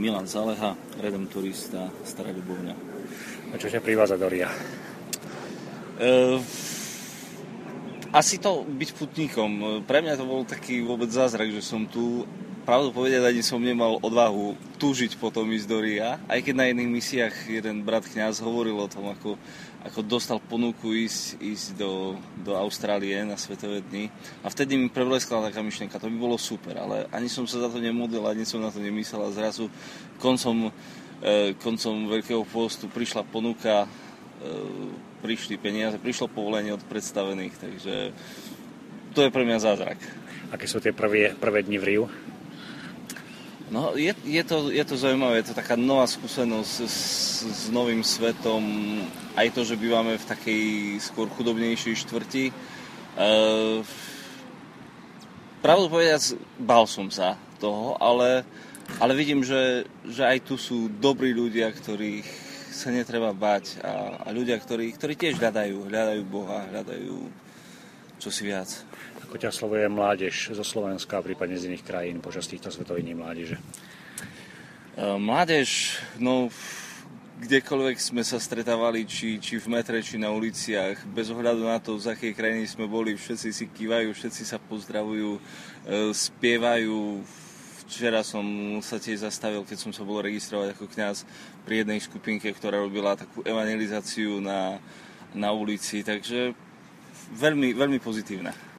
Milan Zaleha, redemptorista, Stará Ľubovňa. A čo ťa privádza do Ria? Asi to byť putníkom. Pre mňa to bol taký vôbec zázrak, že som tu. Pravdu povedať, ani som nemal odvahu túžiť potom ísť do Ria. Aj keď na jedných misiách jeden brat kňaz hovoril o tom, ako dostal ponuku ísť do Austrálie na Svetové dni. A vtedy mi prevleskla taká myšlienka, to by bolo super, ale ani som sa za to nemodlil, ani som na to nemyslel. A zrazu koncom Veľkého pôstu prišla ponuka, prišli peniaze, prišlo povolenie od predstavených, takže to je pre mňa zázrak. Aké sú tie prvé dni v Riu? No, je to zaujímavé, je to taká nová skúsenosť s novým svetom, aj to, že bývame v takej skôr chudobnejšej štvrti. Pravdu povedať, bál som sa toho, ale vidím, že aj tu sú dobrí ľudia, ktorých sa netreba báť a ľudia, ktorí tiež hľadajú Boha, hľadajú čosi viac. Ako ťa oslovuje mládež zo Slovenska, prípadne z iných krajín počas týchto svetových dní mládeže? Mládež, no kdekoľvek sme sa stretávali, či v metre, či na uliciach, bez ohľadu na to, z akej krajiny sme boli, všetci si kývajú, všetci sa pozdravujú, spievajú. Včera som sa tiež zastavil, keď som sa bol registrovať ako kňaz pri jednej skupinke, ktorá robila takú evangelizáciu na ulici, takže veľmi, veľmi pozitívne.